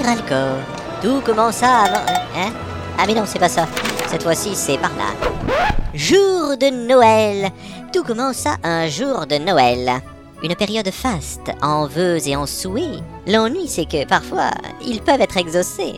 Tralco. Tout commença avant... Hein? Ah mais non, c'est pas ça. Cette fois-ci, c'est par là. Jour de Noël. Tout commença un jour de Noël. Une période faste, en vœux et en souhaits. L'ennui, c'est que, parfois, ils peuvent être exaucés.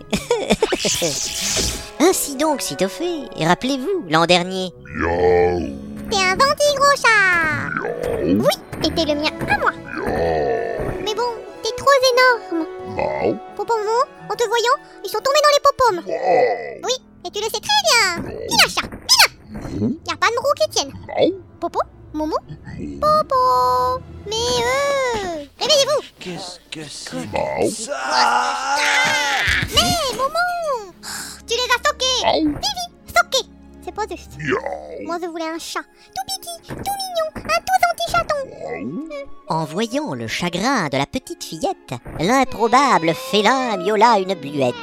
Ainsi donc, sitôt fait. Et rappelez-vous, l'an dernier... T'es un gentil gros chat. Oui, et t'es le mien à moi. Mais bon, t'es trop énorme. Popomon, en te voyant, ils sont tombés dans les popômes. Oui, et tu le sais très bien. Viens, chat, viens. Y'a pas de roue qui tienne. Popo, Momo, Popo. Mais réveillez-vous. Qu'est-ce que c'est ça? Mais Momo, tu les as stockés. Vivi, stockés. C'est pas juste. Moi je voulais un chat, tout petit, tout mignon, un tout gentil chaton. En voyant le chagrin de la petite fillette, l'improbable félin miaula une bluette.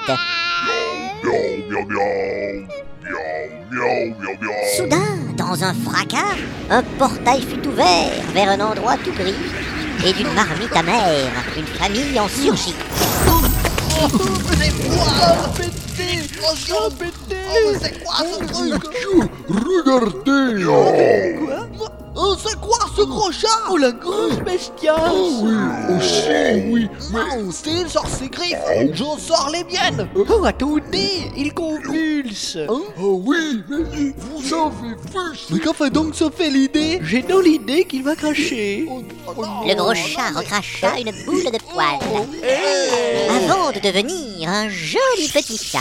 Soudain, dans un fracas, un portail fut ouvert vers un endroit tout gris, et d'une marmite amère, une famille en surgit. C'est quoi ce truc? Regardez! C'est quoi ce gros chat? Oh, la grosse bestiale! Oui. S'il sort ses griffes, j'en sors les miennes! Oh, attendez, il convulse! Oui, mais vous avez vu Mais qu'en fait donc se fait l'idée? J'ai dans l'idée qu'il va cracher. Le gros chat recracha une boule de poils, avant de devenir un joli petit chat.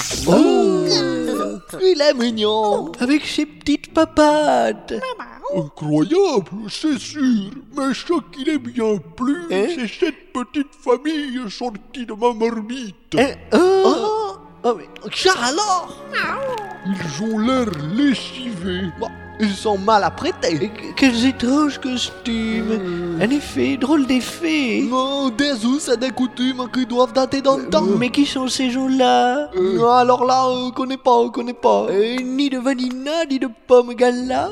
Il est mignon, avec ses petites papates. Incroyable, c'est sûr, mais ce qui est bien plus, c'est cette petite famille sortie de ma marmite. Mais chat alors? Ils ont l'air lessivés. Ils sont mal apprêtés. Quels étranges costumes. En effet, drôle d'effet. Non, des us et des coutumes qui doivent dater dans le temps. Mais qui sont ces gens-là? Alors là, on connaît pas. Ni de Vanina, ni de Pomme Gala.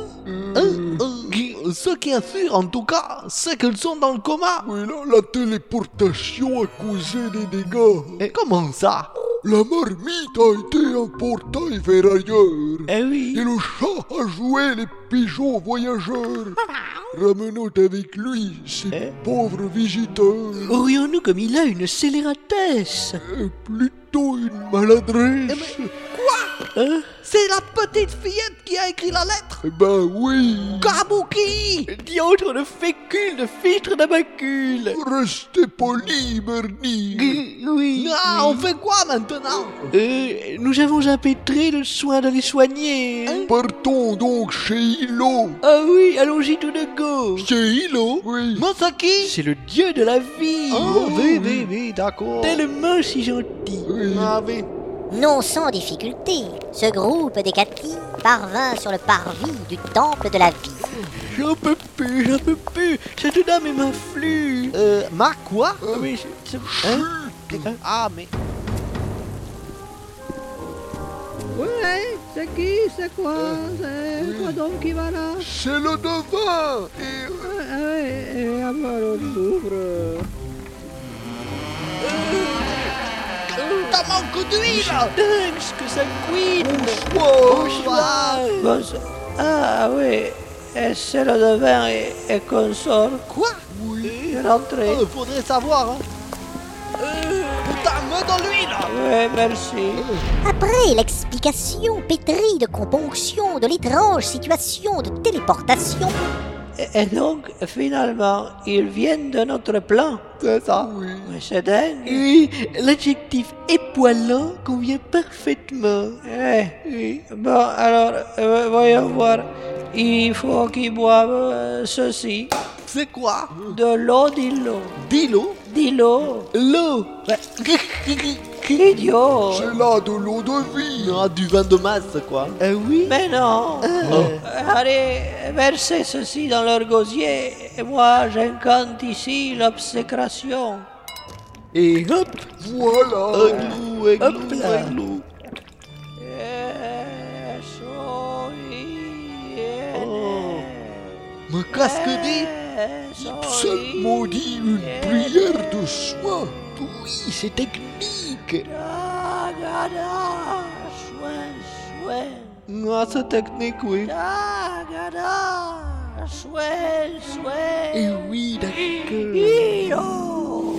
Ce qui est sûr, en tout cas, c'est qu'ils sont dans le coma. Oui, là, la téléportation a causé des dégâts. Et comment ça? La marmite a été un portail vers ailleurs. Eh oui. Et le chat a joué les pigeons voyageurs, ramenant avec lui ces pauvres visiteurs. Aurions-nous comme il a une scélératesse? Plutôt une maladresse. Quoi? C'est la petite fillette qui a écrit la lettre? Eh ben oui. Kabuki! Diantre de fécule, de filtre d'abacule. Restez poli, Bernie. Oui. On fait quoi maintenant? Nous avons impétré le soin de les soigner. Partons donc chez Hilo. Ah oui, allons-y tout de go. Chez Hilo? Oui. Masaki? C'est le dieu de la vie. Oui, d'accord. Tellement si gentil. Oui. Non sans difficulté, ce groupe d'Hécati parvint sur le parvis du temple de la vie. J'en peux plus. Cette dame est ma flûte. Ma quoi? Mais mais... Ouais, c'est qui? C'est quoi? C'est quoi donc qui va là? C'est le devin. Et alors on ouvre. T'as manque d'huile! Dingue, ce que ça couine! Bonsoir. Ah oui, et c'est le devin et consort. Quoi? Oui. Rentrez. Faudrait savoir, Putain, me dans l'huile! Oui, merci. Après l'explication pétrie de componction de l'étrange situation de téléportation, Et donc, finalement, ils viennent de notre plan. C'est ça? Oui. Mais c'est dingue. Oui, l'adjectif époilant convient parfaitement. Oui. Bon, alors, voyons voir. Il faut qu'ils boivent ceci. C'est quoi? De l'eau d'îlot. Dis-l'eau? D'îlot. L'eau! Idiot. C'est là de l'eau de vie. Du vin de masse, quoi. Oui? Mais non. Allez, versez ceci dans leur gosier. Et moi, j'incante ici l'obsécration. Et hop! Voilà. Hop là! Me casque dit! Ça maudit une prière de soin. Oui, c'est technique. Ah, c'est technique, oui. Et oui, d'accord.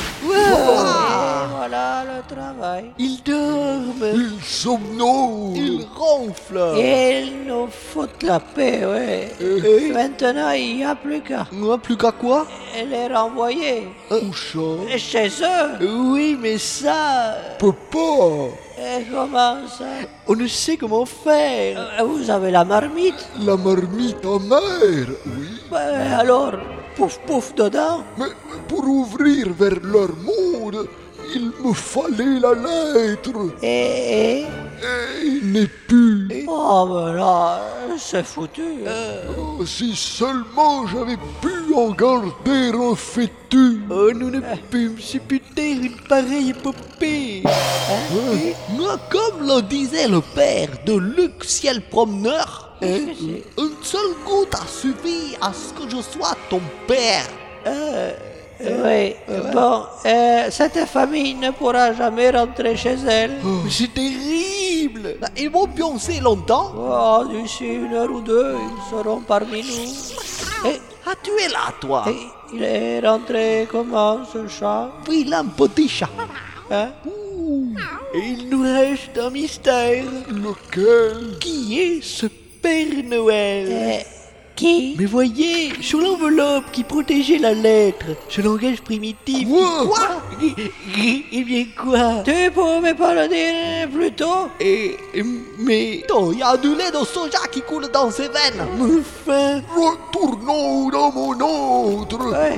Et voilà le travail. Ils dorment. Ils somnolent. Ils ronflent. Et ils nous foutent la paix, ouais. Maintenant, il n'y a plus qu'à Moi, plus qu'à quoi? les renvoyer Où ça? chez eux. Oui, mais ça... Papa, Et comment ça? On ne sait comment faire. Vous avez la marmite? la marmite amère, oui. Ben, alors, pouf pouf dedans. Mais pour ouvrir vers leur monde, il me fallait la lettre. Et... Et il n'est plus. Oh, ben là, c'est foutu. Oh, si seulement j'avais pu en garder un fétu. Oh, nous ne pûmes supputer une pareille épopée. Moi, comme le disait le père de Luc Ciel Promeneur, une seule goutte a suffi à ce que je sois ton père. Oui, bon, cette famille ne pourra jamais rentrer chez elle. Mais c'est terrible. Ils vont pioncer longtemps. Oh, d'ici 1 heure ou 2, ils seront parmi nous. Ah, tu es là, toi. Et il est rentré comment, ce chat? Oui, là, un petit chat. Hein? Et il nous reste un mystère. Lequel? Qui est ce Père Noël? Qui? Mais voyez, sur l'enveloppe qui protégeait la lettre, ce langage primitif. Quoi? Eh bien quoi? Tu pouvais pas le dire plus tôt? Mais... Attends, il y a du lait de soja qui coule dans ses veines. Enfin... Retournons dans mon autre. Ouais.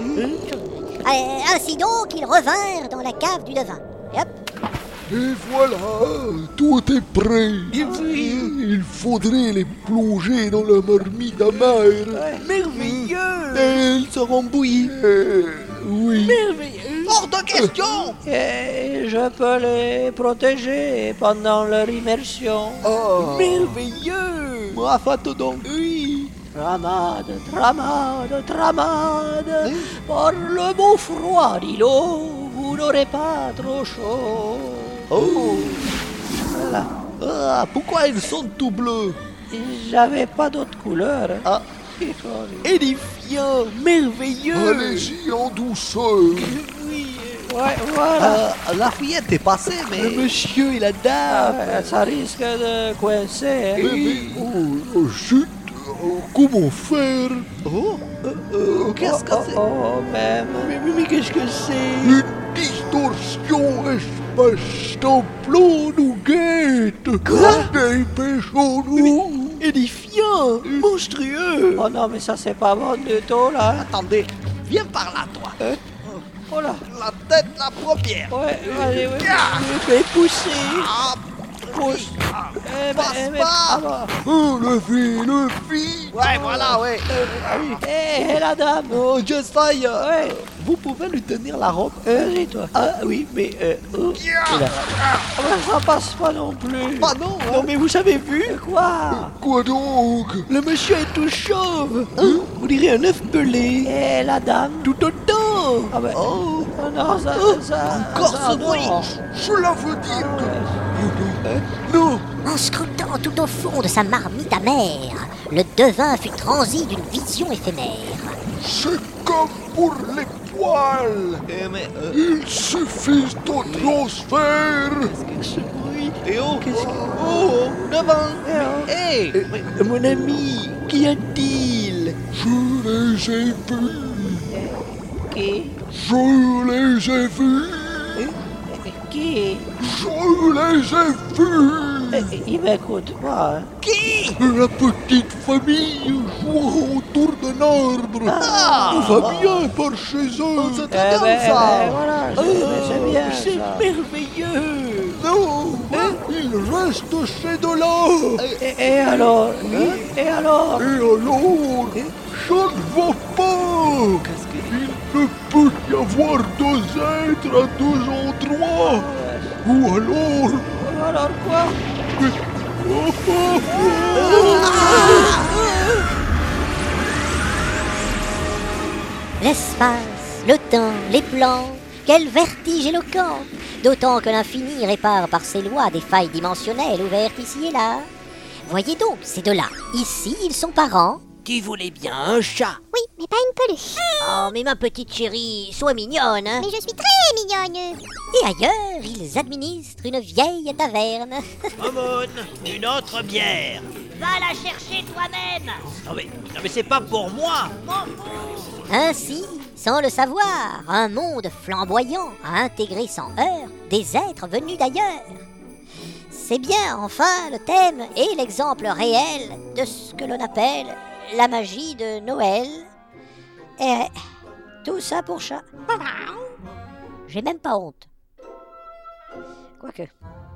Ainsi donc, ils revinrent dans la cave du devin. Et hop, Et voilà, tout est prêt. Et oui. Il faudrait les plonger dans la marmite amère. Merveilleux. Et ils seront bouillis. Oui. Merveilleux. Hors de question. Et je peux les protéger pendant leur immersion. Ah. Merveilleux. Moi, faites donc. Oui. Tramade, tramade, tramade, par le beau froid d'îlot, vous n'aurez pas trop chaud. Oh. Voilà. Ah, pourquoi ils sont tout bleus? J'avais pas d'autre couleur. Ah. Édifiant, merveilleux. Allez-y en douceur. Oui. Ouais, voilà. La fillette est passée, mais... Le monsieur et la dame. Ça risque de coincer. Hein. Oh, chut, comment faire? Qu'est-ce que c'est? Oh, même. Mais qu'est-ce que c'est? Une distorsion espace-temps-plan nous guette. Quoi? Dépêchons-nous. Édifiant, monstrueux. Oh non, mais ça c'est pas bon du tout là. Attendez, viens par là, toi. Oh là. La tête, la première. Ouais, allez, ouais. Je vais pousser. Ah, Passe. Oh, le fille. Ouais, voilà, ouais. Et la dame. Oh, j'essaye. Ouais. Vous pouvez lui tenir la robe. Vas-y, toi. Ah oui, mais... Ah, bah, ça passe pas non plus. Ah non, non, mais vous avez vu? Quoi? Quoi donc? Le monsieur est tout chauve. On dirait un œuf pelé. Et la dame? Tout autant. Ah ben, Oh, oh non, ça... encore ça, ce bruit. non. Cela veut dire que... Non. en scrutant tout au fond de sa marmite amère, le devin fut transi d'une vision éphémère. C'est comme pour les poils. Mais... Il suffit de transfert. Qu'est-ce que ce bruit? Et oh, qu'est-ce que... Oh, devant. Hé, mon ami, qu'y a-t-il? Je les ai vus. Qui? Je les ai vus. Qui? Je les ai vus. Il m'écoute pas, hein. Qui? La petite famille jouant autour d'un arbre. Tout va bien par chez eux. C'est très bien, ça. Voilà, c'est bien C'est ça. merveilleux. Non, il reste chez de là. Et alors? Et alors? Et alors, je ne vois pas. Il ne peut y avoir deux êtres à deux endroits. Ou alors... quoi? L'espace, le temps, les planches, Quel vertige éloquent! D'autant que l'infini répare par ses lois des failles dimensionnelles ouvertes ici et là. Voyez donc ces deux-là. Ici, ils sont parents. Qui voulait bien un chat? Oui, mais pas une peluche. Oh, mais ma petite chérie, sois mignonne, hein. Mais je suis très mignonne. Et ailleurs, ils administrent une vieille taverne. Momone, une autre bière. Va la chercher toi-même. Non mais c'est pas pour moi. Ainsi, sans le savoir, un monde flamboyant a intégré sans heurts des êtres venus d'ailleurs. C'est bien, enfin, le thème et l'exemple réel de ce que l'on appelle la magie de Noël. Et tout ça pour chat. J'ai même pas honte. Quoique...